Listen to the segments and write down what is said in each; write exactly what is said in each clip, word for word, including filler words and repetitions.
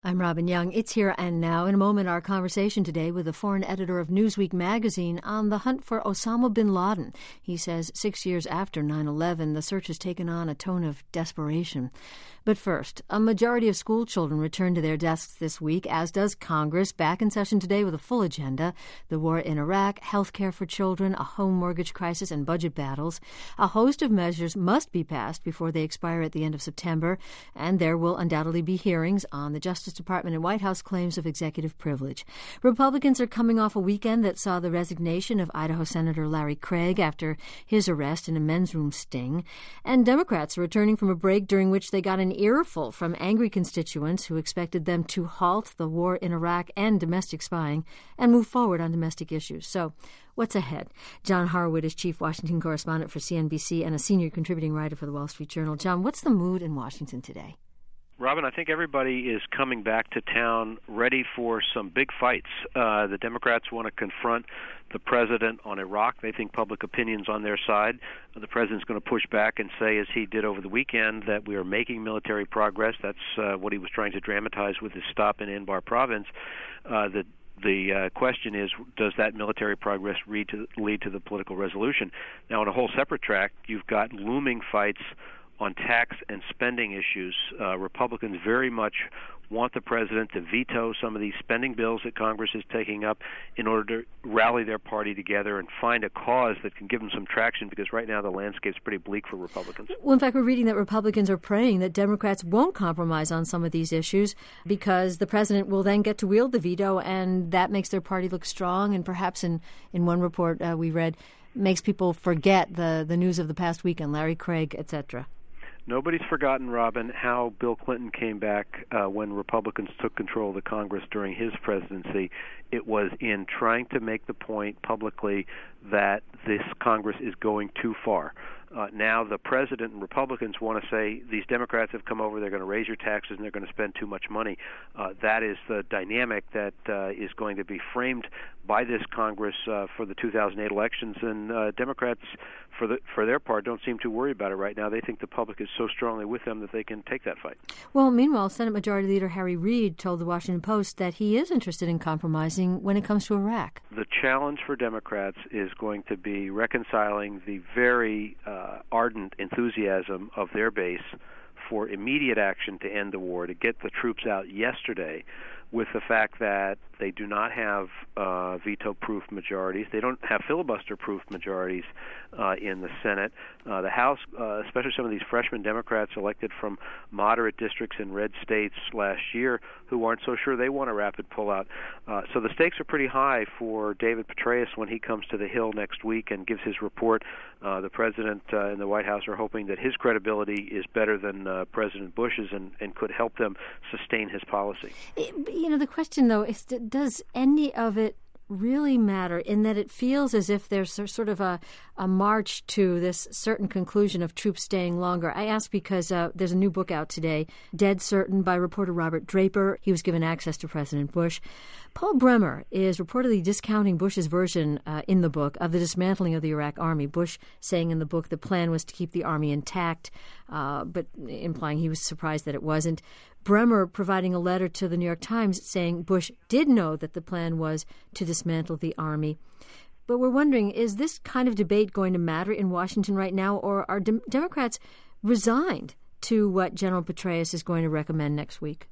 I'm Robin Young. It's Here and Now. In a moment, our conversation today with the foreign editor of Newsweek magazine on the hunt for Osama bin Laden. He says six years after nine eleven, the search has taken on a tone of desperation. But first, a majority of school children return to their desks this week, as does Congress, back in session today with a full agenda. The war in Iraq, health care for children, a home mortgage crisis, and budget battles. A host of measures must be passed before they expire at the end of September, and there will undoubtedly be hearings on the Justice Department and White House claims of executive privilege. Republicans are coming off a weekend that saw the resignation of Idaho Senator Larry Craig after his arrest in a men's room sting, and Democrats are returning from a break during which they got an earful from angry constituents who expected them to halt the war in Iraq and domestic spying and move forward on domestic issues. So, what's ahead? John Harwood is chief Washington correspondent for C N B C and a senior contributing writer for the Wall Street Journal. John, what's the mood in Washington today? Robin, I think everybody is coming back to town ready for some big fights. Uh, the Democrats want to confront the president on Iraq. They think public opinion's on their side. The president's going to push back and say, as he did over the weekend, that we are making military progress. That's uh, what he was trying to dramatize with his stop in Anbar province. Uh, the The uh, question is, does that military progress lead to, lead to the political resolution? Now, on a whole separate track, you've got looming fights on tax and spending issues. Uh, Republicans very much want the president to veto some of these spending bills that Congress is taking up in order to rally their party together and find a cause that can give them some traction, because right now the landscape's pretty bleak for Republicans. Well, in fact, we're reading that Republicans are praying that Democrats won't compromise on some of these issues because the president will then get to wield the veto, and that makes their party look strong, and perhaps in, in one report uh, we read, makes people forget the, the news of the past weekend, Larry Craig, et cetera. Nobody's forgotten, Robin, how Bill Clinton came back uh, when Republicans took control of the Congress during his presidency. It was in trying to make the point publicly that this Congress is going too far. Uh, now the president and Republicans want to say these Democrats have come over, they're going to raise your taxes, and they're going to spend too much money. Uh, that is the dynamic that uh, is going to be framed by this Congress uh, for the two thousand eight elections, and uh, Democrats, for the, for their part, don't seem too worried about it right now. They think the public is so strongly with them that they can take that fight. Well, meanwhile, Senate Majority Leader Harry Reid told the Washington Post that he is interested in compromising when it comes to Iraq. The challenge for Democrats is going to be reconciling the very uh, ardent enthusiasm of their base for immediate action to end the war, to get the troops out yesterday, with the fact that they do not have uh, veto-proof majorities. They don't have filibuster-proof majorities uh, in the Senate. Uh, the House, uh, especially some of these freshman Democrats elected from moderate districts in red states last year who aren't so sure they want a rapid pullout. Uh, so the stakes are pretty high for David Petraeus when he comes to the Hill next week and gives his report. Uh, the president uh, and the White House are hoping that his credibility is better than uh, President Bush's and, and could help them sustain his policy. You know, the question, though, is does any of it really matter, in that it feels as if there's sort of a, a march to this certain conclusion of troops staying longer? I ask because uh, there's a new book out today, Dead Certain, by reporter Robert Draper. He was given access to President Bush. Paul Bremer is reportedly discounting Bush's version uh, in the book of the dismantling of the Iraq army. Bush saying in the book the plan was to keep the army intact, uh, but implying he was surprised that it wasn't. Bremer providing a letter to the New York Times saying Bush did know that the plan was to dismantle the army. But we're wondering, is this kind of debate going to matter in Washington right now, or are de- Democrats resigned to what General Petraeus is going to recommend next week?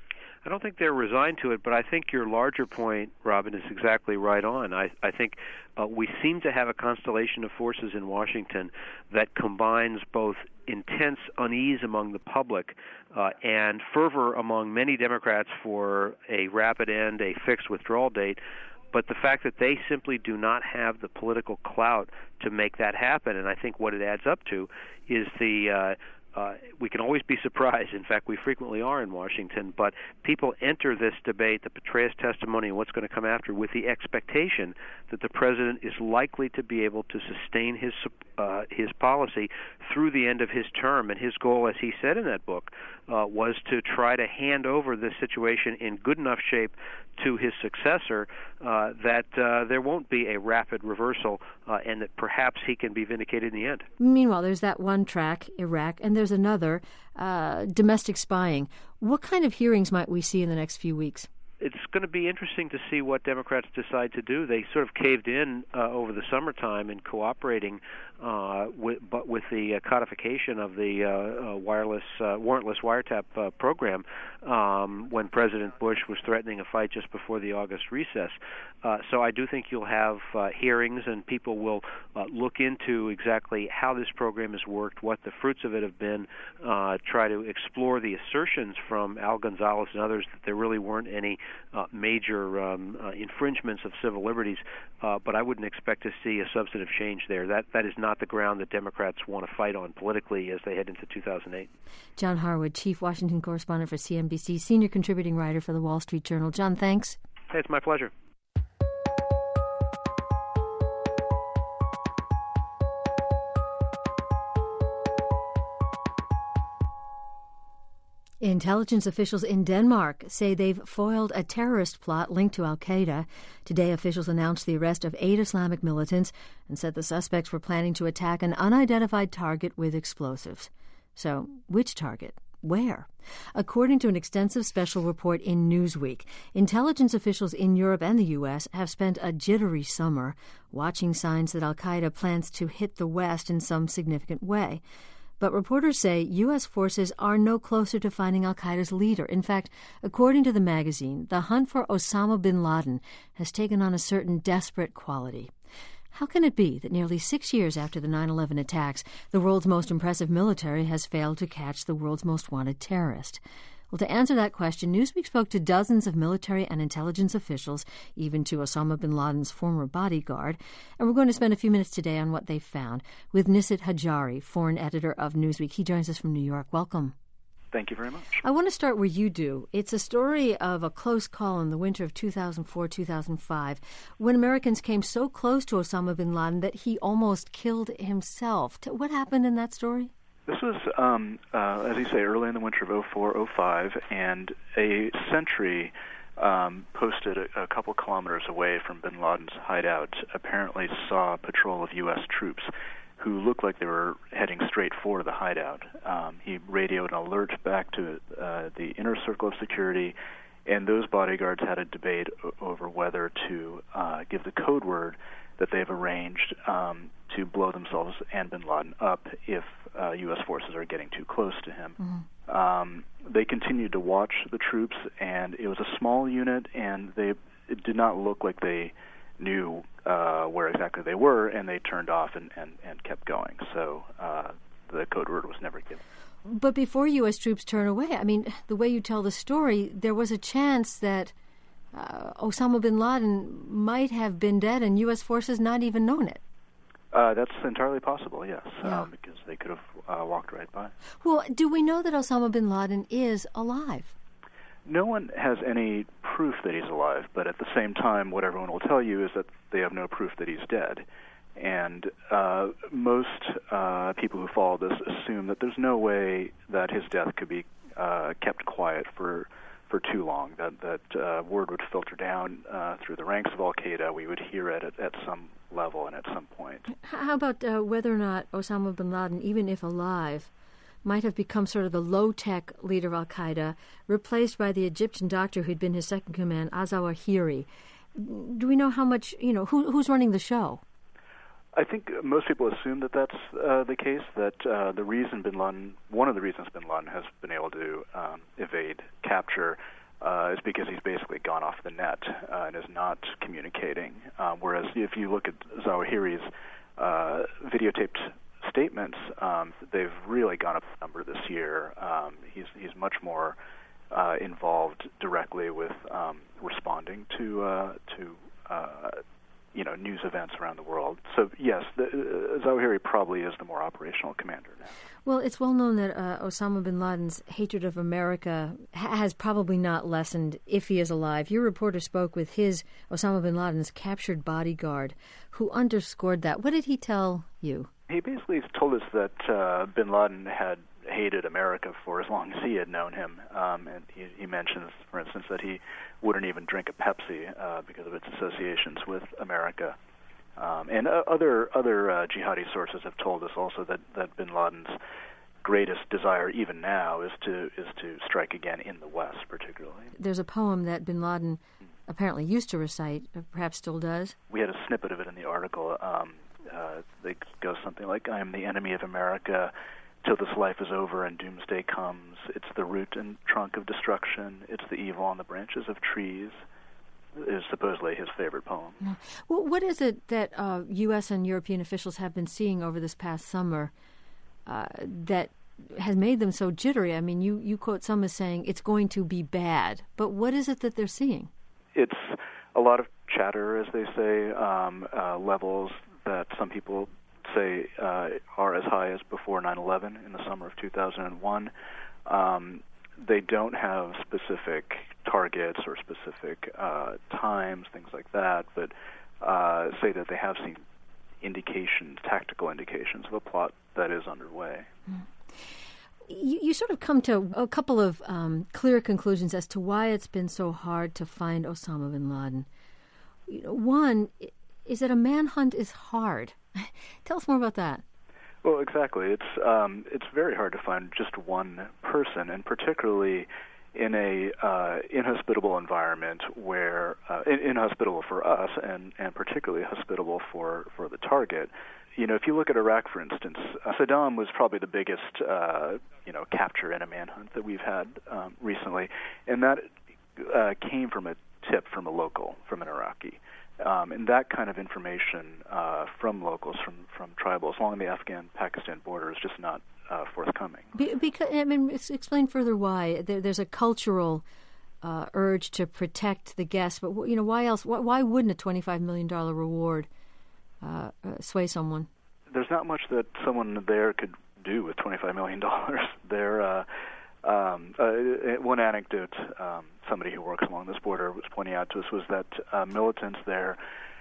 I don't think they're resigned to it, but I think your larger point, Robin, is exactly right on. I, I think uh, we seem to have a constellation of forces in Washington that combines both intense unease among the public uh, and fervor among many Democrats for a rapid end, a fixed withdrawal date, but the fact that they simply do not have the political clout to make that happen. And I think what it adds up to is the uh, Uh, we can always be surprised. In fact, we frequently are in Washington. But people enter this debate, the Petraeus testimony and what's going to come after, with the expectation that the president is likely to be able to sustain his uh, his policy through the end of his term. And his goal, as he said in that book, uh, was to try to hand over this situation in good enough shape to his successor uh, that uh, there won't be a rapid reversal uh, and that perhaps he can be vindicated in the end. Meanwhile, there's that one track, Iraq, and there's there's another, uh, domestic spying. What kind of hearings might we see in the next few weeks? It's going to be interesting to see what Democrats decide to do. They sort of caved in uh, over the summertime in cooperating uh, with, but with the uh, codification of the uh, uh, wireless uh, warrantless wiretap uh, program um, when President Bush was threatening a fight just before the August recess. Uh, so I do think you'll have uh, hearings, and people will uh, look into exactly how this program has worked, what the fruits of it have been, uh, try to explore the assertions from Al Gonzalez and others that there really weren't any Uh, major um, uh, infringements of civil liberties, uh, but I wouldn't expect to see a substantive change there. That that is not the ground that Democrats want to fight on politically as they head into two thousand eight. John Harwood, Chief Washington Correspondent for C N B C, Senior Contributing Writer for The Wall Street Journal. John, thanks. Hey, it's my pleasure. Intelligence officials in Denmark say they've foiled a terrorist plot linked to al-Qaeda. Today, officials announced the arrest of eight Islamic militants and said the suspects were planning to attack an unidentified target with explosives. So, which target? Where? According to an extensive special report in Newsweek, intelligence officials in Europe and the U S have spent a jittery summer watching signs that al-Qaeda plans to hit the West in some significant way. But reporters say U S forces are no closer to finding al-Qaeda's leader. In fact, according to the magazine, the hunt for Osama bin Laden has taken on a certain desperate quality. How can it be that nearly six years after the nine eleven attacks, the world's most impressive military has failed to catch the world's most wanted terrorist? Well, to answer that question, Newsweek spoke to dozens of military and intelligence officials, even to Osama bin Laden's former bodyguard, and we're going to spend a few minutes today on what they found with Nisat Hajjari, foreign editor of Newsweek. He joins us from New York. Welcome. Thank you very much. I want to start where you do. It's a story of a close call in the winter of two thousand four, two thousand five, when Americans came so close to Osama bin Laden that he almost killed himself. What happened in that story? This was, um, uh, as you say, early in the winter of oh four, oh five, and a sentry um, posted a, a couple kilometers away from bin Laden's hideout apparently saw a patrol of U S troops who looked like they were heading straight for the hideout. Um, he radioed an alert back to uh, the inner circle of security, and those bodyguards had a debate o- over whether to uh, give the code word that they've arranged um, to blow themselves and bin Laden up if uh, U S forces are getting too close to him. Mm-hmm. Um, they continued to watch the troops, and it was a small unit, and they it did not look like they knew uh, where exactly they were, and they turned off and, and, and kept going. So uh, the code word was never given. But before U S troops turn away, I mean, the way you tell the story, there was a chance that uh, Osama bin Laden might have been dead and U S forces not even known it. Uh, that's entirely possible, yes, yeah. um, because they could have uh, walked right by. Well, do we know that Osama bin Laden is alive? No one has any proof that he's alive, but at the same time, what everyone will tell you is that they have no proof that he's dead. And uh, most uh, people who follow this assume that there's no way that his death could be uh, kept quiet for for too long, that that uh, word would filter down uh, through the ranks of al-Qaeda. We would hear it at, at some level and at some point. How about uh, whether or not Osama bin Laden, even if alive, might have become sort of the low-tech leader of al-Qaeda, replaced by the Egyptian doctor who'd been his second command, al-Zawahiri? Do we know how much, you know, who, who's running the show? I think most people assume that that's uh, the case, that uh, the reason bin Laden, one of the reasons bin Laden has been able to um, evade capture uh, is because he's basically gone off the net uh, and is not communicating. Uh, whereas if you look at Zawahiri's uh, videotaped statements, um, they've really gone up a number this year. Um, he's he's much more uh, involved directly with um, responding to uh, to uh, you know news events around the world. So yes, the, uh, Zawahiri probably is the more operational commander now. Well, it's well known that uh, Osama bin Laden's hatred of America ha- has probably not lessened if he is alive. Your reporter spoke with his Osama bin Laden's captured bodyguard, who underscored that. What did he tell you? He basically told us that uh, bin Laden had hated America for as long as he had known him. Um, and he, he mentions, for instance, that he wouldn't even drink a Pepsi uh, because of its associations with America. Um, and uh, other other uh, jihadi sources have told us also that, that bin Laden's greatest desire, even now, is to is to strike again in the West, particularly. There's a poem that bin Laden apparently used to recite, perhaps still does. We had a snippet of it in the article. Um, uh, it goes something like, "I am the enemy of America till this life is over and doomsday comes. It's the root and trunk of destruction. It's the evil on the branches of trees." Is supposedly his favorite poem. Yeah. Well, what is it that uh, U S and European officials have been seeing over this past summer uh, that has made them so jittery? I mean, you, you quote some as saying it's going to be bad, but what is it that they're seeing? It's a lot of chatter, as they say, um, uh, levels that some people say uh, are as high as before nine eleven in the summer of two thousand one. Um, they don't have specific targets or specific uh, times, things like that, but uh, say that they have seen indications, tactical indications of a plot that is underway. Mm. You, you sort of come to a couple of um, clear conclusions as to why it's been so hard to find Osama bin Laden. You know, one is that a manhunt is hard. Tell us more about that. Well, exactly. It's um, it's very hard to find just one person, and particularly in a uh, inhospitable environment where uh, in, inhospitable for us, and, and particularly hospitable for, for the target. You know, if you look at Iraq, for instance, uh, Saddam was probably the biggest, uh, you know, capture in a manhunt that we've had um, recently, and that uh, came from a tip from a local, from an Iraqi. Um, and that kind of information uh, from locals, from, from tribals along the Afghan-Pakistan border is just not uh, forthcoming. Be, because I mean, explain further why. There, there's a cultural uh, urge to protect the guests, but you know, why else? Why, why wouldn't a twenty-five million dollars reward uh, uh, sway someone? There's not much that someone there could do with twenty-five million dollars. There, uh, um, uh, one anecdote. Um, somebody who works along this border was pointing out to us was that uh, militants there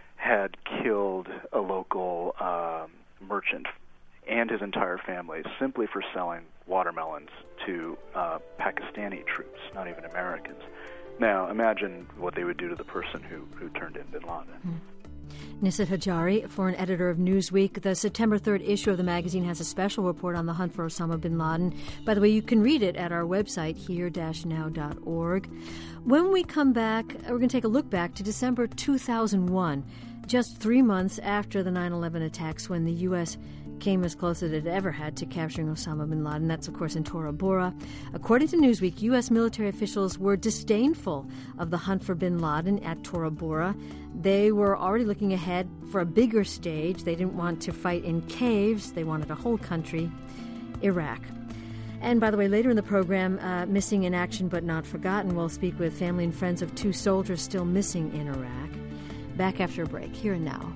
had killed a local um, merchant and his entire family simply for selling watermelons to uh, Pakistani troops, not even Americans. Now, imagine what they would do to the person who, who turned in bin Laden. Mm. Nisat Hajjari, foreign editor of Newsweek. The September third issue of the magazine has a special report on the hunt for Osama bin Laden. By the way, you can read it at our website, here dash now dot org. When we come back, we're going to take a look back to December two thousand one, just three months after the nine eleven attacks, when the U S came as close as it ever had to capturing Osama bin Laden. That's, of course, in Tora Bora. According to Newsweek, U S military officials were disdainful of the hunt for bin Laden at Tora Bora. They were already looking ahead for a bigger stage. They didn't want to fight in caves. They wanted a whole country, Iraq. And by the way, later in the program, uh, Missing in Action But Not Forgotten, we'll speak with family and friends of two soldiers still missing in Iraq. Back after a break, here and now.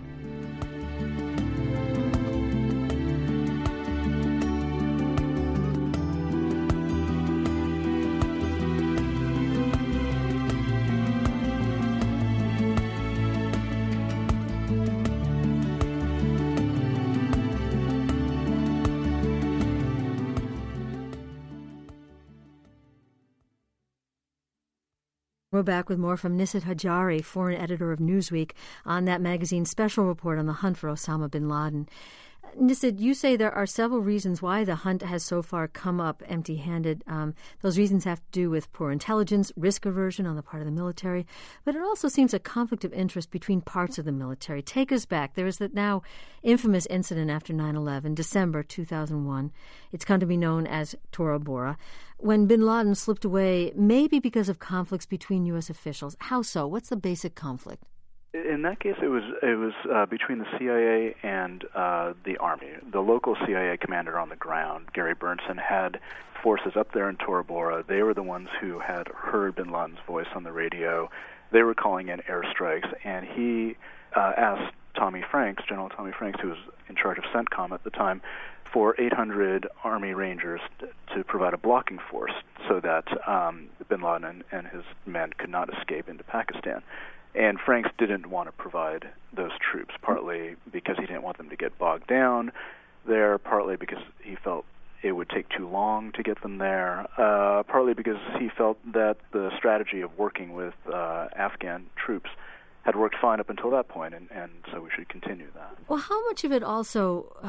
We're back with more from Nisat Hajjari, foreign editor of Newsweek, on that magazine's special report on the hunt for Osama bin Laden. Nisat, you say there are several reasons why the hunt has so far come up empty-handed. Um, those reasons have to do with poor intelligence, risk aversion on the part of the military, but it also seems a conflict of interest between parts of the military. Take us back. There was that now infamous incident after nine eleven, December two thousand one. It's come to be known as Tora Bora, when bin Laden slipped away, maybe because of conflicts between U S officials. How so? What's the basic conflict? In that case, it was it was uh, between the C I A and uh, the Army. The local C I A commander on the ground, Gary Burnson, had forces up there in Tora Bora. They were the ones who had heard bin Laden's voice on the radio. They were calling in airstrikes, and he uh, asked Tommy Franks, General Tommy Franks, who was in charge of CENTCOM at the time, for eight hundred Army Rangers to provide a blocking force so that um, bin Laden and, and his men could not escape into Pakistan. And Franks didn't want to provide those troops, partly because he didn't want them to get bogged down there, partly because he felt it would take too long to get them there, uh, partly because he felt that the strategy of working with uh, Afghan troops had worked fine up until that point, and, and so we should continue that. Well, how much of it also uh,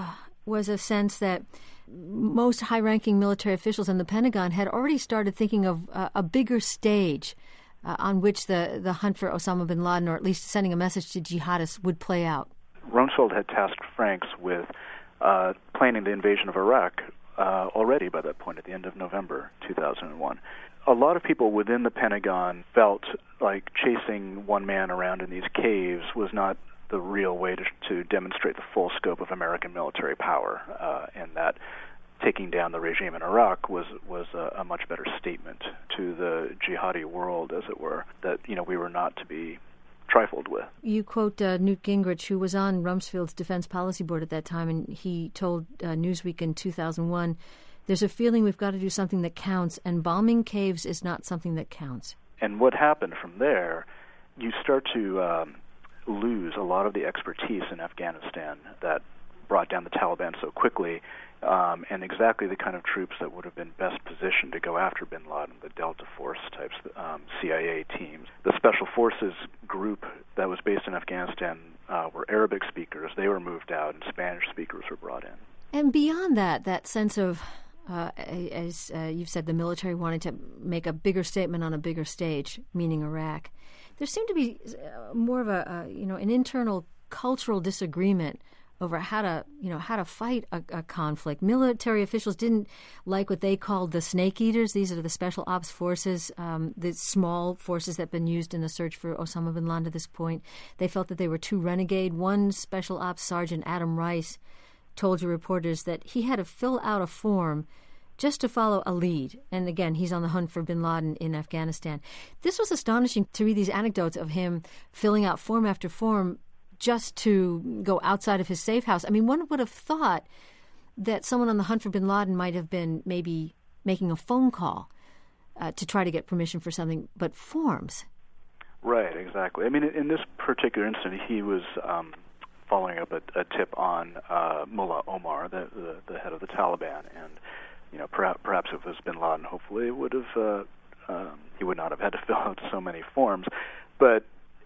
was a sense that most high-ranking military officials in the Pentagon had already started thinking of uh, a bigger stage uh, on which the, the hunt for Osama bin Laden, or at least sending a message to jihadists, would play out. Rumsfeld had tasked Franks with uh, planning the invasion of Iraq uh, already by that point, at the end of November two thousand one. A lot of people within the Pentagon felt like chasing one man around in these caves was not the real way to, to demonstrate the full scope of American military power, uh, and that taking down the regime in Iraq was was a, a much better statement to the jihadi world, as it were, that, you know, we were not to be trifled with. You quote uh, Newt Gingrich, who was on Rumsfeld's Defense Policy Board at that time, and he told uh, Newsweek in two thousand one, "There's a feeling we've got to do something that counts, and bombing caves is not something that counts." And what happened from there, you start to um, lose a lot of the expertise in Afghanistan that brought down the Taliban so quickly, um, and exactly the kind of troops that would have been best positioned to go after bin Laden, the Delta Force types, um, C I A teams. The Special Forces group that was based in Afghanistan uh, were Arabic speakers. They were moved out, and Spanish speakers were brought in. And beyond that, that sense of, uh, as uh, you've said, the military wanted to make a bigger statement on a bigger stage, meaning Iraq, there seemed to be uh, more of a, uh, you know, an internal cultural disagreement over how to, you know, how to fight a, a conflict. Military officials didn't like what they called the snake eaters. These are the special ops forces, um, the small forces that have been used in the search for Osama bin Laden to this point. They felt that they were too renegade. One special ops sergeant, Adam Rice, told your reporters that he had to fill out a form just to follow a lead. And again, he's on the hunt for bin Laden in Afghanistan. This was astonishing to read these anecdotes of him filling out form after form just to go outside of his safe house. I mean, one would have thought that someone on the hunt for bin Laden might have been maybe making a phone call uh, to try to get permission for something, but forms. Right, exactly. I mean, in this particular incident, he was um, following up a, a tip on uh, Mullah Omar, the, the, the head of the Taliban, and you know, perhaps, perhaps if it was bin Laden, hopefully it would have uh, um, he would not have had to fill out so many forms, but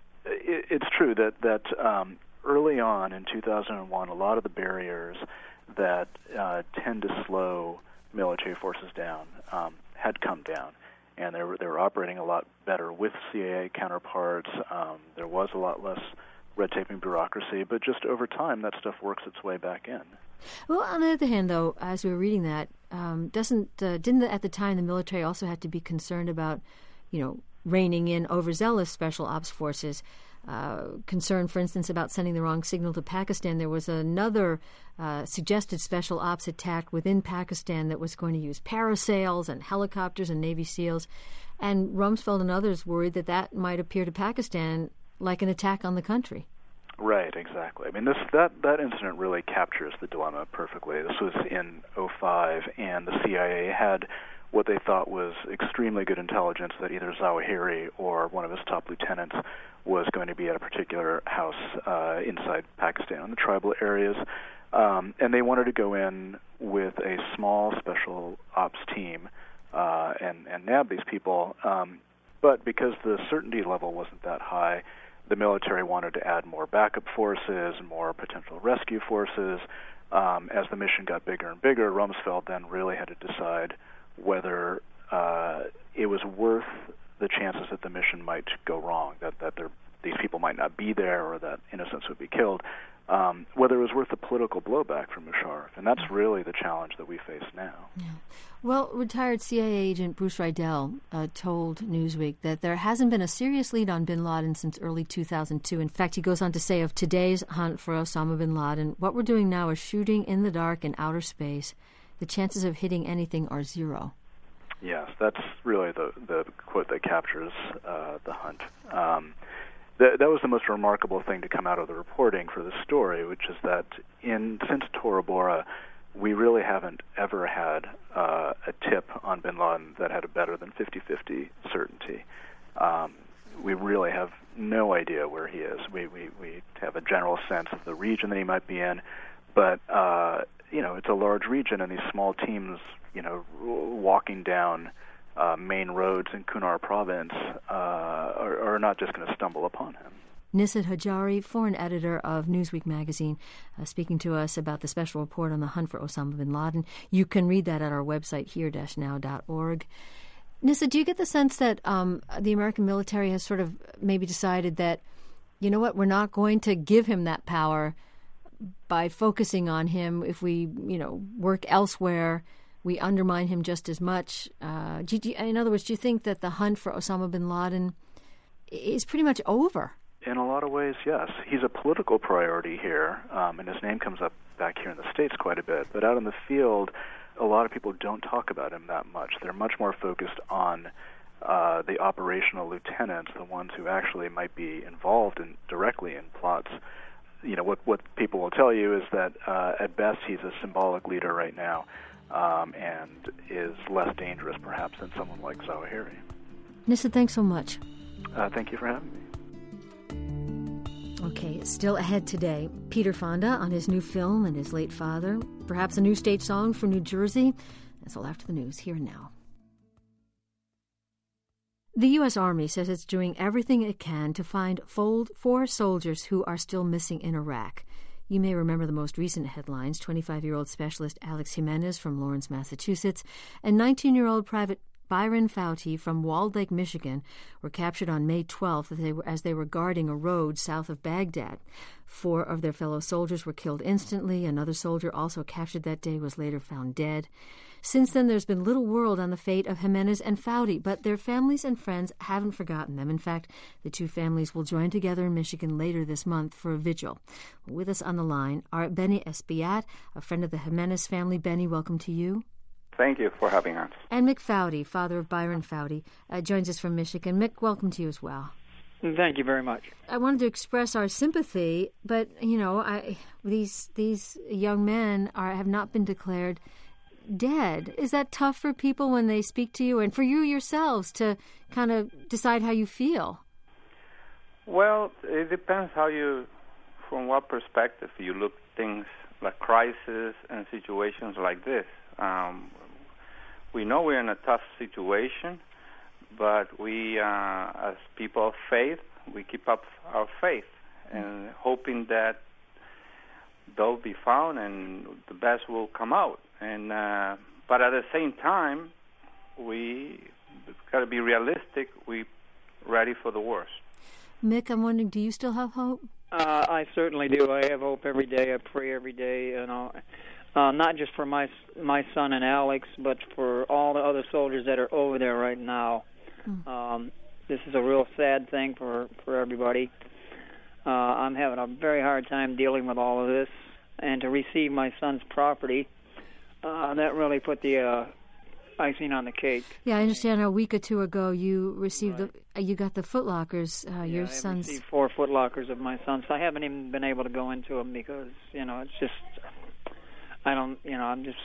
it's true that that um, early on in two thousand one, a lot of the barriers that uh, tend to slow military forces down um, had come down, and they were they were operating a lot better with C I A counterparts. Um, there was a lot less red tape and bureaucracy, but just over time, that stuff works its way back in. Well, on the other hand, though, as we were reading that, um, doesn't uh, didn't the, at the time the military also have to be concerned about, you know, reining in overzealous special ops forces, uh, concerned, for instance, about sending the wrong signal to Pakistan. There was another uh, suggested special ops attack within Pakistan that was going to use parasails and helicopters and Navy SEALs. And Rumsfeld and others worried that that might appear to Pakistan like an attack on the country. Right, exactly. I mean, this that, that incident really captures the dilemma perfectly. This was in oh five, and the C I A had what they thought was extremely good intelligence that either Zawahiri or one of his top lieutenants was going to be at a particular house uh, inside Pakistan in the tribal areas. Um, and they wanted to go in with a small special ops team uh, and, and nab these people. Um, but because the certainty level wasn't that high, the military wanted to add more backup forces, more potential rescue forces. Um, as the mission got bigger and bigger, Rumsfeld then really had to decide whether uh, it was worth the chances that the mission might go wrong, that, that there, these people might not be there or that innocents would be killed, um, whether it was worth the political blowback from Musharraf. And that's really the challenge that we face now. Yeah. Well, retired C I A agent Bruce Riedel uh, told Newsweek that there hasn't been a serious lead on bin Laden since early two thousand two. In fact, he goes on to say of today's hunt for Osama bin Laden, what we're doing now is shooting in the dark in outer space. The chances of hitting anything are zero. Yes, that's really the, the quote that captures uh, the hunt. Um, th- that was the most remarkable thing to come out of the reporting for the story, which is that in since Tora Bora, we really haven't ever had uh, a tip on bin Laden that had a better than fifty-fifty certainty. Um, we really have no idea where he is. We, we, we have a general sense of the region that he might be in, but uh, you know, it's a large region, and these small teams, you know, walking down uh, main roads in Kunar province uh, are, are not just going to stumble upon him. Nisat Hajjari, foreign editor of Newsweek magazine, uh, speaking to us about the special report on the hunt for Osama bin Laden. You can read that at our website, here dash now dot org. Nisat, do you get the sense that um, the American military has sort of maybe decided that, you know what, we're not going to give him that power by focusing on him? If we, you know, work elsewhere, we undermine him just as much. Uh, do you, in other words, do you think that the hunt for Osama bin Laden is pretty much over? In a lot of ways, yes. He's a political priority here, um, and his name comes up back here in the States quite a bit. But out in the field, a lot of people don't talk about him that much. They're much more focused on uh, the operational lieutenants, the ones who actually might be involved in, directly in plots. You know, what, what people will tell you is that uh, at best he's a symbolic leader right now, um, and is less dangerous perhaps than someone like Zawahiri. Nisat, thanks so much. Uh, thank you for having me. Okay, still ahead today, Peter Fonda on his new film and his late father, perhaps a new state song for New Jersey. That's all after the news, here and now. The U S. Army says it's doing everything it can to find four soldiers who are still missing in Iraq. You may remember the most recent headlines. twenty-five-year-old specialist Alex Jimenez from Lawrence, Massachusetts, and nineteen-year-old Private Byron Fouty from Walled Lake, Michigan, were captured on May twelfth as they were, as they were guarding a road south of Baghdad. Four of their fellow soldiers were killed instantly. Another soldier, also captured that day, was later found dead. Since then, there's been little word on the fate of Jimenez and Fouty, but their families and friends haven't forgotten them. In fact, the two families will join together in Michigan later this month for a vigil. With us on the line are Benny Espiat, a friend of the Jimenez family. Benny, welcome to you. Thank you for having us. And Mick Fouty, father of Byron Fouty, uh, joins us from Michigan. Mick, welcome to you as well. Thank you very much. I wanted to express our sympathy, but, you know, I, these these young men are have not been declared dead. Is that tough for people when they speak to you, and for you yourselves to kind of decide how you feel? Well, it depends how you, from what perspective you look at things like crisis and situations like this. Um, we know we're in a tough situation, but we, uh, as people of faith, we keep up our faith and hoping that they'll be found and the best will come out. And uh, but at the same time, we got to be realistic. We're ready for the worst. Mick, I'm wondering, do you still have hope? Uh, I certainly do. I have hope every day. I pray every day, you know. Uh, not just for my my son and Alex, but for all the other soldiers that are over there right now. Mm. Um, this is a real sad thing for, for everybody. Uh, I'm having a very hard time dealing with all of this. And to receive my son's property, uh, that really put the uh, icing on the cake. Yeah, I understand a week or two ago you received, right. the, uh, you got the footlockers, uh, yeah, your I son's... I received four footlockers of my son, so I haven't even been able to go into them because, you know, it's just... I don't, you know, I'm just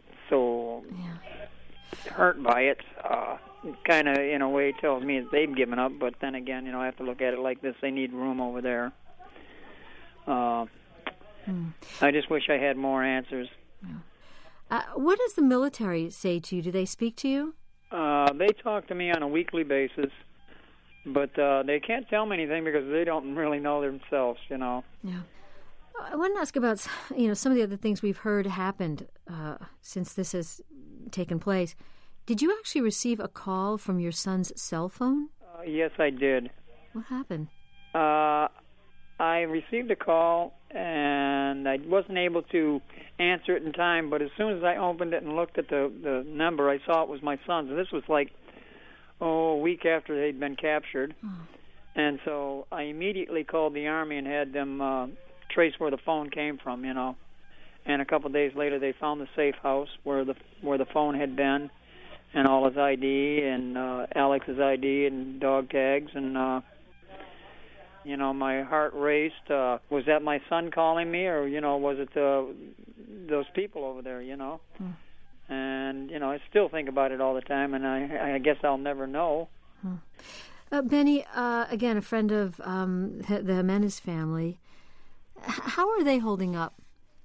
so yeah. hurt by it. Uh, it kind of, in a way, tells me that they've given up, but then again, you know, I have to look at it like this. They need room over there. Uh, hmm. I just wish I had more answers. Yeah. Uh, what does the military say to you? Do they speak to you? Uh, they talk to me on a weekly basis, but uh, they can't tell me anything because they don't really know themselves, you know. Yeah. I want to ask about, you know, some of the other things we've heard happened uh, since this has taken place. Did you actually receive a call from your son's cell phone? Uh, yes, I did. What happened? Uh, I received a call, and I wasn't able to answer it in time, but as soon as I opened it and looked at the, the number, I saw it was my son's. And this was like, oh, a week after they'd been captured. Oh. And so I immediately called the Army and had them... Uh, trace where the phone came from, you know. And a couple of days later, they found the safe house where the where the phone had been, and all his I D and uh, Alex's I D and dog tags, and uh, you know, my heart raced. Uh, was that my son calling me, or you know, was it uh, those people over there? You know, hmm. and you know, I still think about it all the time, and I I guess I'll never know. Hmm. Uh, Benny, uh, again, a friend of um, the Jimenez family. How are they holding up?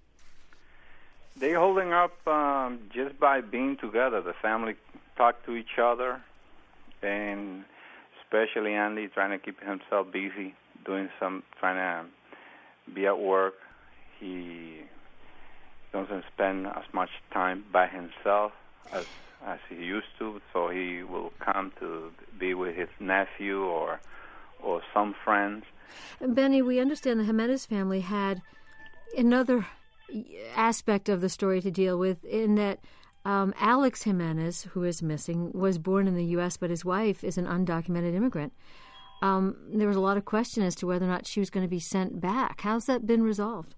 They're holding up um, just by being together. The family talk to each other, and especially Andy trying to keep himself busy doing some, trying to be at work. He doesn't spend as much time by himself as as he used to, so he will come to be with his nephew or or some friends. And Benny, we understand the Jimenez family had another aspect of the story to deal with in that um, Alex Jimenez, who is missing, was born in the U S, but his wife is an undocumented immigrant. Um, there was a lot of question as to whether or not she was going to be sent back. How's that been resolved?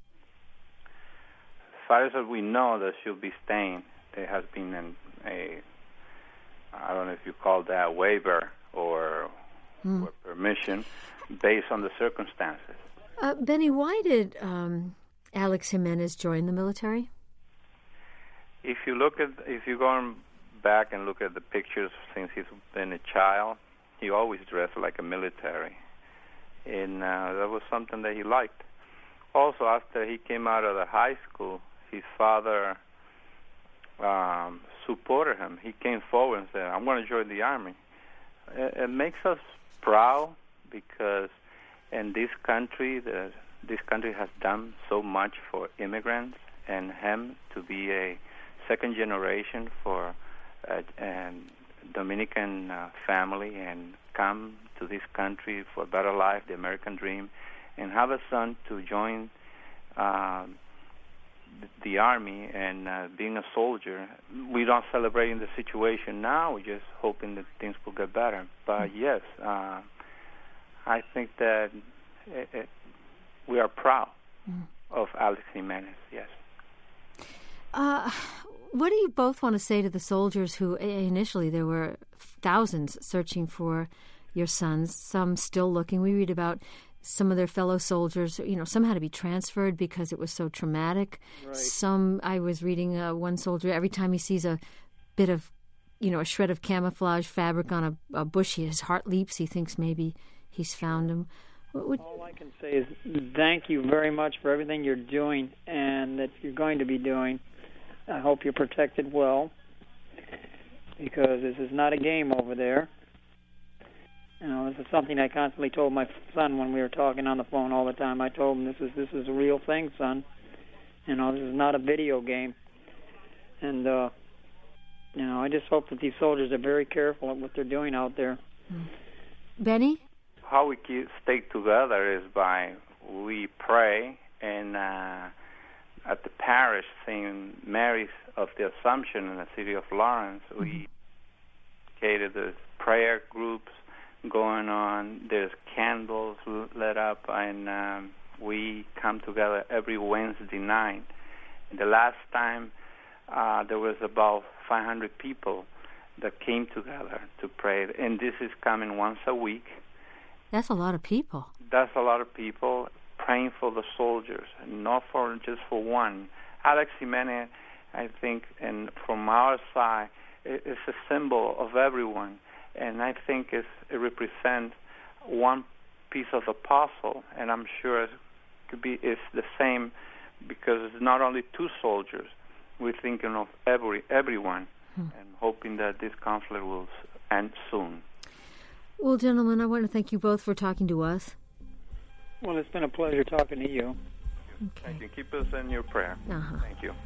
As far as we know, that she'll be staying. There has been an, a, I don't know if you call that waiver or, hmm. or permission based on the circumstances. Uh, Benny, why did um, Alex Jimenez join the military? If you look at, if you go back and look at the pictures since he's been a child, he always dressed like a military, and uh, that was something that he liked. Also, after he came out of the high school, his father um, supported him. He came forward and said, "I'm going to join the Army." It, it makes us proud because in this country, the, this country has done so much for immigrants, and him to be a second generation for a, a Dominican uh, family and come to this country for a better life, the American dream, and have a son to join uh, the Army and uh, being a soldier. We're not celebrating the situation now. We're just hoping that things will get better. But yes, uh, I think that it, it, we are proud mm. of Alex Jimenez, yes. Uh, what do you both want to say to the soldiers who, initially there were thousands searching for your sons, some still looking? We read about some of their fellow soldiers, you know, some had to be transferred because it was so traumatic. Right. Some, I was reading uh, one soldier, every time he sees a bit of, you know, a shred of camouflage fabric on a, a bush, his heart leaps. He thinks maybe he's found him. What would... All I can say is thank you very much for everything you're doing and that you're going to be doing. I hope you're protected well, because this is not a game over there. You know, this is something I constantly told my son when we were talking on the phone all the time. I told him, this is this is a real thing, son. You know, this is not a video game. And, uh, you know, I just hope that these soldiers are very careful at what they're doing out there. Benny? How we keep, stay together is by we pray, and uh, at the parish, Saint Mary's of the Assumption in the city of Lawrence, mm-hmm. we created the prayer groups going on. There's candles lit up, and um, we come together every Wednesday night. The last time uh, there was about five hundred people that came together to pray, and this is coming once a week. That's a lot of people. That's a lot of people praying for the soldiers, and not for just for one. Alex Jimenez, I think, and from our side, is a symbol of everyone. And I think it's, it represents one piece of the puzzle, and I'm sure it could be it's the same, because it's not only two soldiers. We're thinking of every everyone, hmm. and hoping that this conflict will end soon. Well, gentlemen, I want to thank you both for talking to us. Well, it's been a pleasure talking to you. Okay. Thank you. Keep us in your prayer. Uh-huh. Thank you.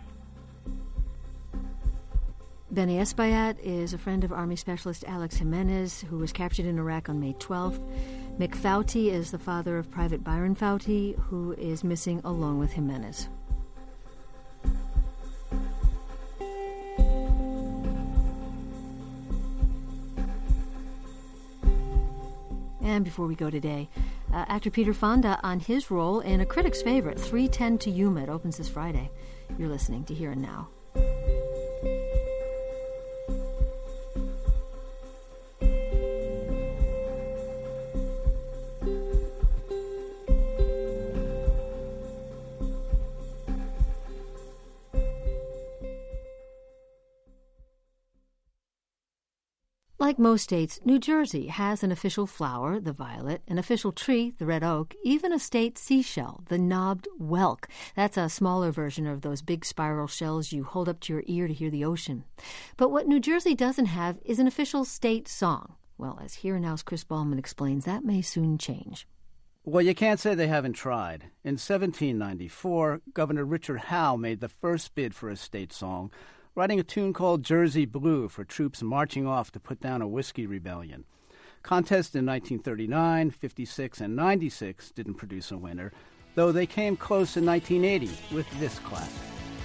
Benny Espaillat is a friend of Army Specialist Alex Jimenez, who was captured in Iraq on May twelfth. Mick Fouty is the father of Private Byron Fouty, who is missing along with Jimenez. And before we go today, uh, actor Peter Fonda on his role in a critic's favorite, three ten to Yuma. It opens this Friday. You're listening to Here and Now. Like most states, New Jersey has an official flower, the violet, an official tree, the red oak, even a state seashell, the knobbed whelk. That's a smaller version of those big spiral shells you hold up to your ear to hear the ocean. But what New Jersey doesn't have is an official state song. Well, as Here and Now's Chris Ballman explains, that may soon change. Well, you can't say they haven't tried. In seventeen ninety-four, Governor Richard Howe made the first bid for a state song, writing a tune called Jersey Blue for troops marching off to put down a whiskey rebellion. Contests in nineteen thirty-nine, fifty-six, and ninety-six didn't produce a winner, though they came close in nineteen eighty with this classic.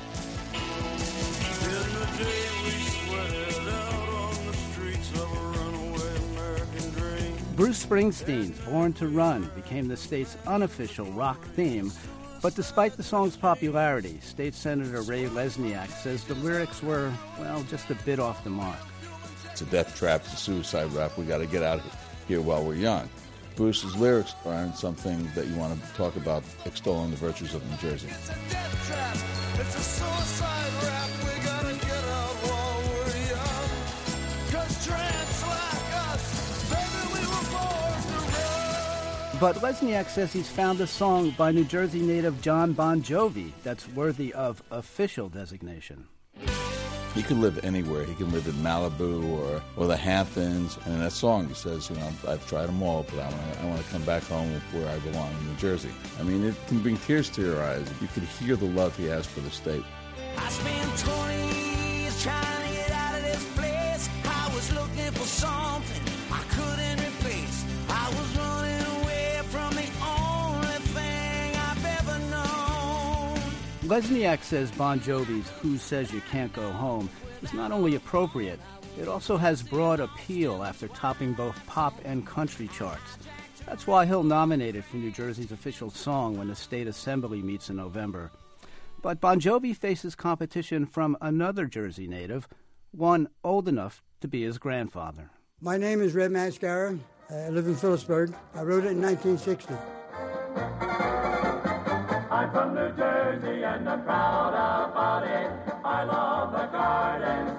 Bruce Springsteen's Born to Run became the state's unofficial rock theme, but despite the song's popularity, State Senator Ray Lesniak says the lyrics were, well, just a bit off the mark. It's a death trap, it's a suicide rap, we got to get out of here while we're young. Bruce's lyrics aren't something that you want to talk about extolling the virtues of New Jersey. It's a death trap, it's a suicide rap, we got to get out while we're young. 'Cause tramps like us, baby, we were born to run. But Lesniak says he's found a song by New Jersey native John Bon Jovi that's worthy of official designation. He could live anywhere. He can live in Malibu or, or the Hamptons. And in that song, he says, you know, I've tried them all, but I want to I want to come back home where I belong in New Jersey. I mean, it can bring tears to your eyes. You could hear the love he has for the state. I spent twenty years trying to get out of this place. I was looking for something I couldn't replace. I was running away from the only thing I've ever known. Lesniak says Bon Jovi's Who Says You Can't Go Home is not only appropriate, it also has broad appeal after topping both pop and country charts. That's why he'll nominate it for New Jersey's official song when the state assembly meets in November. But Bon Jovi faces competition from another Jersey native, one old enough to be his grandfather. My name is Red Mascara. I live in Phillipsburg. I wrote it in nineteen sixty. I'm from New Jersey and I'm proud about it. I love the Garden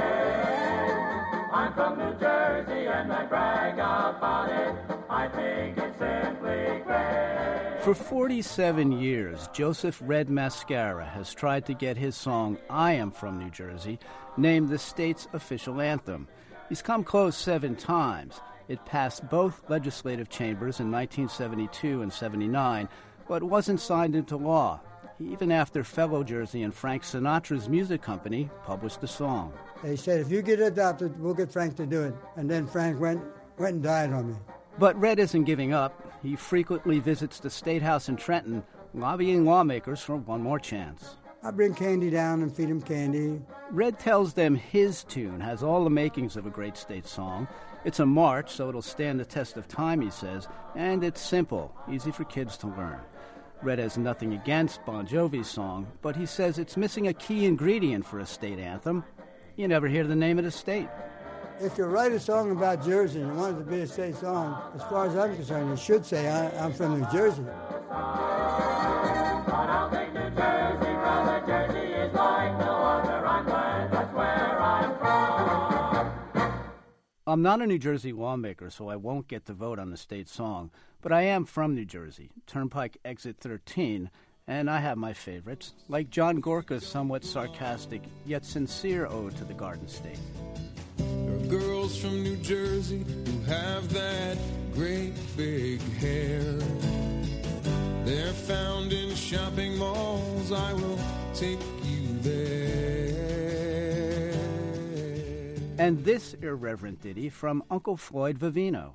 State. I'm from New Jersey and I brag about it. I think it's simply great. For forty-seven years, Joseph Red Mascara has tried to get his song, I Am From New Jersey, named the state's official anthem. He's come close seven times. It passed both legislative chambers in nineteen seventy-two and seventy-nine, but wasn't signed into law, even after fellow Jerseyan Frank Sinatra's music company published the song. They said, if you get adopted, we'll get Frank to do it. And then Frank went, went and died on me. But Red isn't giving up. He frequently visits the State House in Trenton, lobbying lawmakers for one more chance. I bring candy down and feed him candy. Red tells them his tune has all the makings of a great state song. It's a march, so it'll stand the test of time, he says, and it's simple, easy for kids to learn. Red has nothing against Bon Jovi's song, but he says it's missing a key ingredient for a state anthem. You never hear the name of the state. If you write a song about Jersey and you want it to be a state song, as far as I'm concerned, you should say, I, I'm from New Jersey. But I'll take New Jersey, brother. Jersey is like no other. I'm glad that's where I'm from. I'm not a New Jersey lawmaker, so I won't get to vote on the state song, but I am from New Jersey, Turnpike Exit thirteen, and I have my favorites, like John Gorka's somewhat sarcastic yet sincere ode to the Garden State. There are girls from New Jersey who have that great big hair. They're found in shopping malls. I will take you there. And this irreverent ditty from Uncle Floyd Vivino.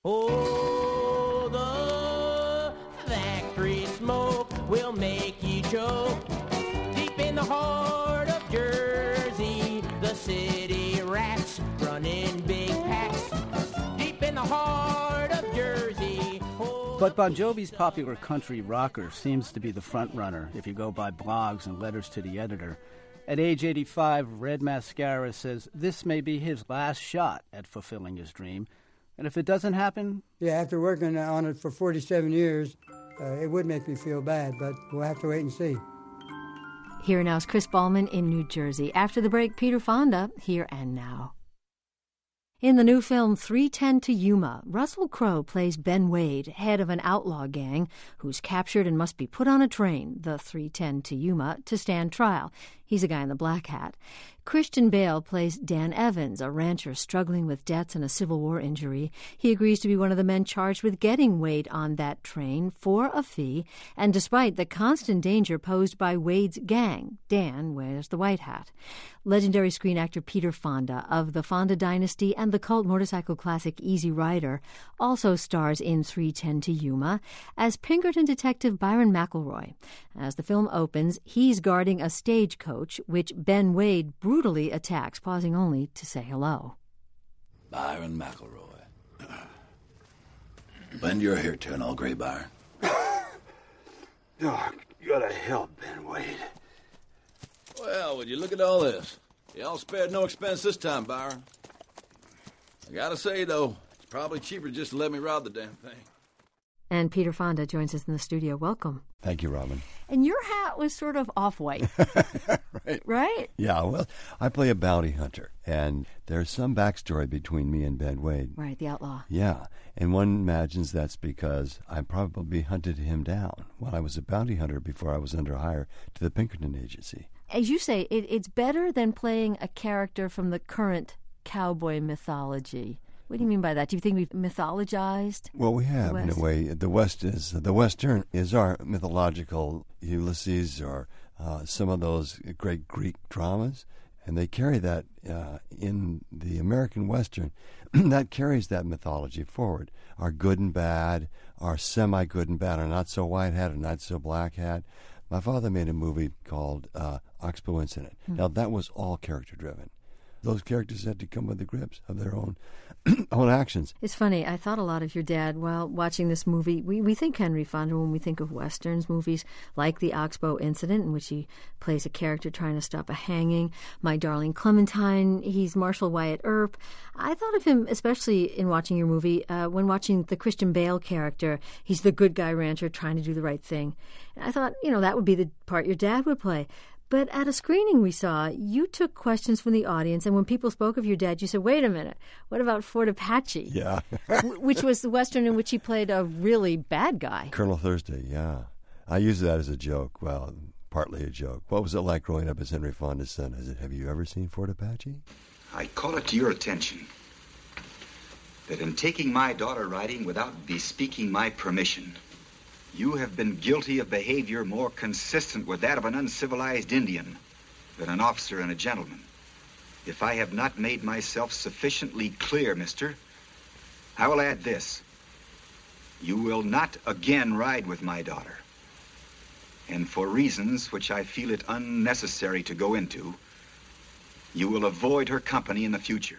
Oh, the factory smoke will make you choke. Deep in the heart of Jersey, the city rats run in big packs. Deep in the heart of Jersey. Oh, but Bon Jovi's popular country rocker seems to be the front runner if you go by blogs and letters to the editor. At age eighty-five, Red Mascara says this may be his last shot at fulfilling his dream. And if it doesn't happen... Yeah, after working on it for forty-seven years, uh, it would make me feel bad, but we'll have to wait and see. Here now is Chris Ballman in New Jersey. After the break, Peter Fonda, Here and Now. In the new film three ten to Yuma, Russell Crowe plays Ben Wade, head of an outlaw gang who's captured and must be put on a train, the three ten to Yuma, to stand trial. He's a guy in the black hat. Christian Bale plays Dan Evans, a rancher struggling with debts and a Civil War injury. He agrees to be one of the men charged with getting Wade on that train for a fee, and despite the constant danger posed by Wade's gang, Dan wears the white hat. Legendary screen actor Peter Fonda of the Fonda dynasty and the cult motorcycle classic Easy Rider also stars in three ten to Yuma as Pinkerton detective Byron McElroy. As the film opens, he's guarding a stagecoach which Ben Wade brutally attacks, pausing only to say hello. Byron McElroy. Lend your hair turn all gray, Byron. Oh, you gotta help, Ben Wade. Well, would you look at all this? Y'all spared no expense this time, Byron. I gotta say, though, it's probably cheaper just to let me rob the damn thing. And Peter Fonda joins us in the studio. Welcome. Thank you, Robin. And your hat was sort of off-white. Right. Right? Yeah, well, I play a bounty hunter, and there's some backstory between me and Ben Wade. Right, the outlaw. Yeah, and one imagines that's because I probably hunted him down when I was a bounty hunter before I was under hire to the Pinkerton Agency. As you say, it, it's better than playing a character from the current cowboy mythology. What do you mean by that? Do you think we've mythologized? Well, we have, in West? a way. The West is the Western is our mythological Ulysses or uh, some of those great Greek dramas, and they carry that uh, in the American Western. That carries that mythology forward. Our good and bad, our semi-good and bad, our not-so-white hat, or not-so-black hat. My father made a movie called uh, Oxbow Incident. Mm-hmm. Now, that was all character-driven. Those characters had to come with the grips of their own own actions. It's funny. I thought a lot of your dad while watching this movie. We we think Henry Fonda when we think of Westerns, movies like The Oxbow Incident, in which he plays a character trying to stop a hanging. My Darling Clementine, he's Marshal Wyatt Earp. I thought of him, especially in watching your movie, uh, when watching the Christian Bale character. He's the good guy rancher trying to do the right thing. And I thought, you know, that would be the part your dad would play. But at a screening we saw, you took questions from the audience, and when people spoke of your dad, you said, wait a minute, what about Fort Apache? Yeah. Which was the Western in which he played a really bad guy. Colonel Thursday, yeah. I use that as a joke. Well, partly a joke. What was it like growing up as Henry Fonda's son? Is it, have you ever seen Fort Apache? I call it to your attention that in taking my daughter riding without bespeaking my permission, you have been guilty of behavior more consistent with that of an uncivilized Indian than an officer and a gentleman. If I have not made myself sufficiently clear, mister, I will add this. You will not again ride with my daughter. And for reasons which I feel it unnecessary to go into, you will avoid her company in the future.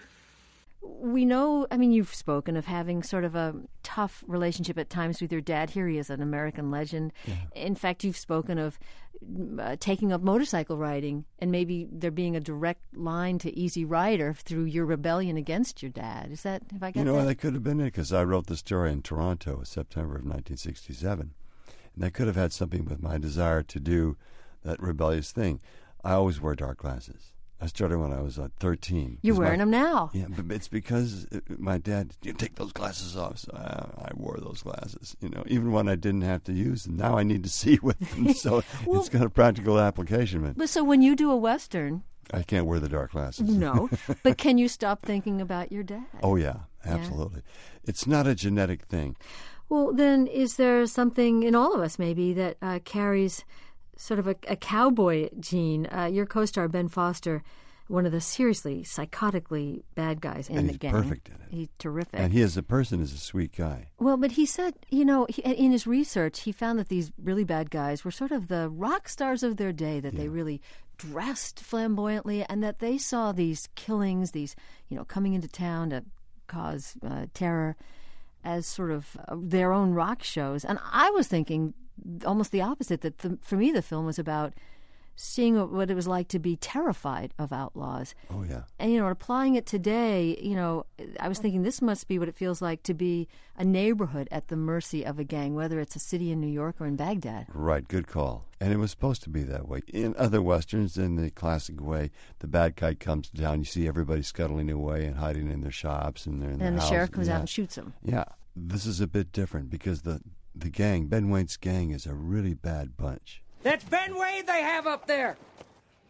We know, I mean, you've spoken of having sort of a tough relationship at times with your dad. Here he is, an American legend. Yeah. In fact, you've spoken of uh, taking up motorcycle riding and maybe there being a direct line to Easy Rider through your rebellion against your dad. Is that, have I got that? You know, that could have been it, because I wrote the story in Toronto in September of nineteen sixty-seven. And that could have had something with my desire to do that rebellious thing. I always wore dark glasses. I started when I was uh, thirteen. You're wearing my, them now. Yeah, but it's because it, my dad, you take those glasses off. So I, I wore those glasses, you know, even when I didn't have to use them. Now I need to see with them, so well, it's got a practical application. But so when you do a Western... I can't wear the dark glasses. No, but can you stop thinking about your dad? Oh, yeah, absolutely. Yeah. It's not a genetic thing. Well, then is there something in all of us maybe that uh, carries... sort of a, a cowboy gene? Uh, your co-star, Ben Foster, one of the seriously, psychotically bad guys in and the he's gang. Perfect in it. He's terrific. And he as a person is a sweet guy. Well, but he said, you know, he, in his research, he found that these really bad guys were sort of the rock stars of their day, that yeah. they really dressed flamboyantly, and that they saw these killings, these, you know, coming into town to cause uh, terror as sort of uh, their own rock shows. And I was thinking almost the opposite, that the, for me the film was about seeing what it was like to be terrified of outlaws. Oh, yeah. And, you know, applying it today, you know, I was thinking this must be what it feels like to be a neighborhood at the mercy of a gang, whether it's a city in New York or in Baghdad. Right, good call. And it was supposed to be that way. In other Westerns, in the classic way, the bad guy comes down, you see everybody scuttling away and hiding in their shops and they're in their And the houses. sheriff comes yeah. out and shoots them. Yeah. This is a bit different because the, the gang, Ben Wade's gang, is a really bad bunch. That's Ben Wade they have up there.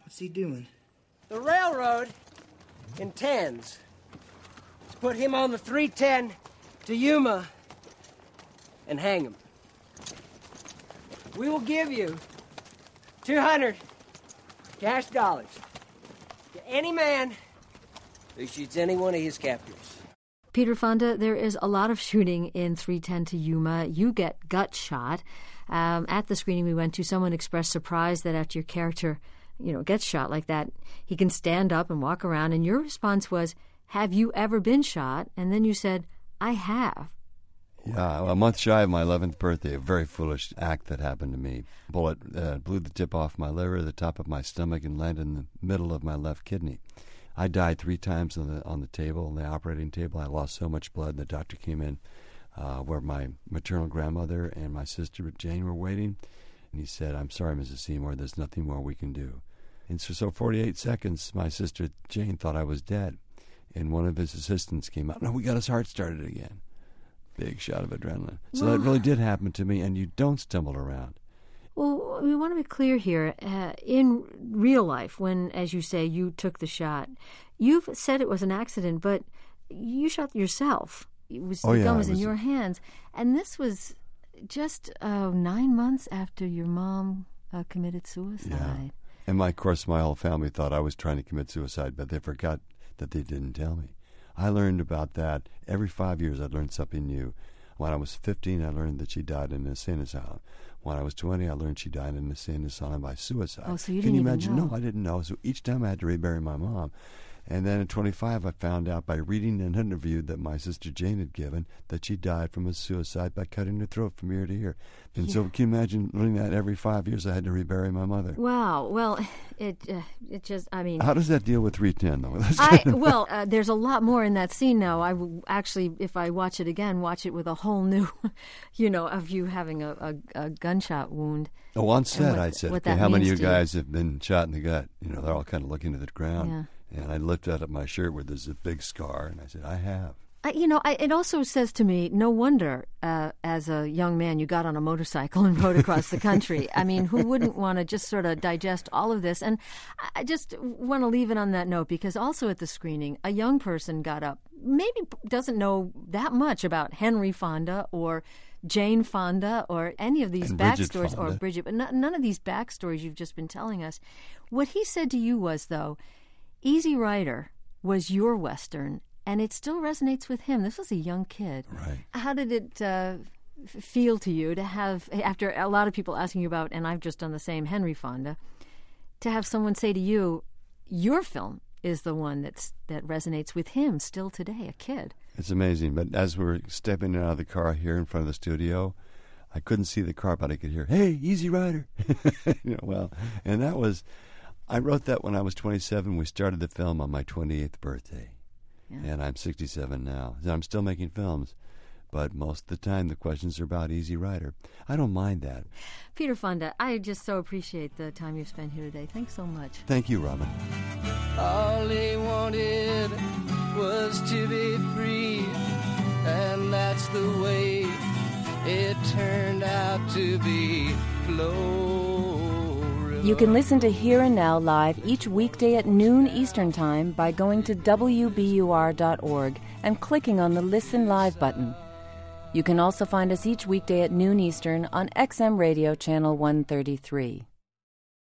What's he doing? The railroad intends to put him on the three ten to Yuma and hang him. We will give you two hundred cash dollars to any man who shoots any one of his captors. Peter Fonda, there is a lot of shooting in three ten to Yuma. You get gut shot. Um, at the screening we went to, someone expressed surprise that after your character, you know, gets shot like that, he can stand up and walk around. And your response was, have you ever been shot? And then you said, I have. Yeah, a month shy of my eleventh birthday, a very foolish act that happened to me. Bullet uh, blew the tip off my liver, the top of my stomach, and landed in the middle of my left kidney. I died three times on the on the table, on the operating table. I lost so much blood. The doctor came in uh, where my maternal grandmother and my sister Jane were waiting, and he said, I'm sorry, Missus Seymour, there's nothing more we can do. And so, so forty-eight seconds, my sister Jane thought I was dead, and one of his assistants came out, no, we got his heart started again. Big shot of adrenaline. So well, that really did happen to me, and you don't stumble around. Well, we want to be clear here. Uh, in real life, when, as you say, you took the shot, you've said it was an accident, but you shot yourself. It was, oh, the yeah, gun was, was in your hands. And this was just uh, nine months after your mom uh, committed suicide. Yeah. And, my, of course, my whole family thought I was trying to commit suicide, but they forgot that they didn't tell me. I learned about that. Every five years I learned something new. When I was fifteen, I learned that she died in an insane asylum. When I was twenty, I learned she died in an insane asylum by suicide. Oh, so you Can didn't you even imagine? know? No, I didn't know. So each time I had to rebury my mom. And then at twenty-five, I found out by reading an interview that my sister Jane had given that she died from a suicide by cutting her throat from ear to ear. And yeah. so can you imagine learning that every five years I had to rebury my mother? Wow. Well, it uh, it just, I mean... How does that deal with three ten, though? I, well, uh, there's a lot more in that scene now. I will actually, if I watch it again, watch it with a whole new, you know, of you having a, a, a gunshot wound. Oh, on set, what, I said, okay, how many of you to guys have been shot in the gut? You know, they're all kind of looking to the ground. Yeah. And I lifted up my shirt where there's a big scar, and I said, I have. I, you know, I, it also says to me, no wonder uh, as a young man you got on a motorcycle and rode across the country. I mean, who wouldn't want to just sort of digest all of this? And I just want to leave it on that note because also at the screening, a young person got up, maybe doesn't know that much about Henry Fonda or Jane Fonda or any of these and Bridget backstories, Fonda. or Bridget, but n- none of these backstories you've just been telling us. What he said to you was, though, Easy Rider was your Western, and it still resonates with him. This was a young kid. Right. How did it uh, f- feel to you to have, after a lot of people asking you about, and I've just done the same, Henry Fonda, to have someone say to you, your film is the one that's that resonates with him still today, a kid? It's amazing. But as we were stepping out of the car here in front of the studio, I couldn't see the car, but I could hear, hey, Easy Rider. you know, well, and that was... I wrote that when I was twenty-seven. We started the film on my twenty-eighth birthday. Yeah. And I'm sixty-seven now. And I'm still making films. But most of the time, the questions are about Easy Rider. I don't mind that. Peter Fonda, I just so appreciate the time you've spent here today. Thanks so much. Thank you, Robin. All he wanted was to be free, and that's the way it turned out to be. Flow. You can listen to Here and Now live each weekday at noon Eastern Time by going to W B U R dot org and clicking on the Listen Live button. You can also find us each weekday at noon Eastern on X M Radio Channel one thirty-three.